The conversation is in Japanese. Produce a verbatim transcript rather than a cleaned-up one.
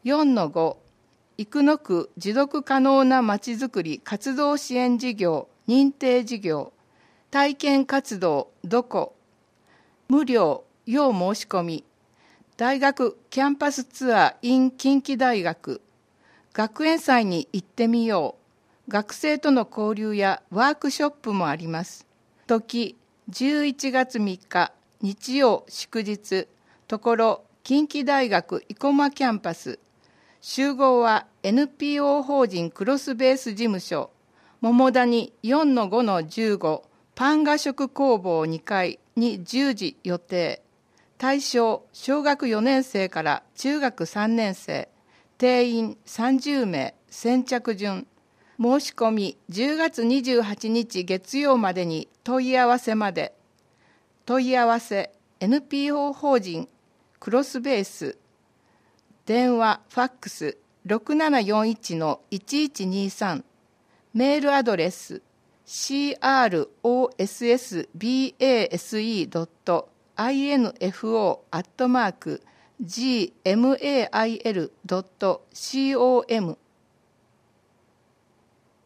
よんのご、生野区持続可能なまちづくり活動支援事業認定事業体験活動どこ無料要申し込み大学キャンパスツアー in 近畿大学学園祭に行ってみよう学生との交流やワークショップもあります。時じゅういちがつみっか日曜祝日ところ近畿大学生駒キャンパス集合は エヌピーオー 法人クロスベース事務所桃谷 よんのごのじゅうご パン画食工房にかいにじゅうじ予定。対象小学よねん生から中学さんねん生定員さんじゅうめい先着順申し込みじゅうがつにじゅうはちにち月曜までに問い合わせまで。問い合わせ エヌピーオー 法人クロスベース電話ファックス ろくななよんいちのいちいちにさん メールアドレス クロスベース ドット インフォ アットマーク ジーエムエーアイエル ドット コム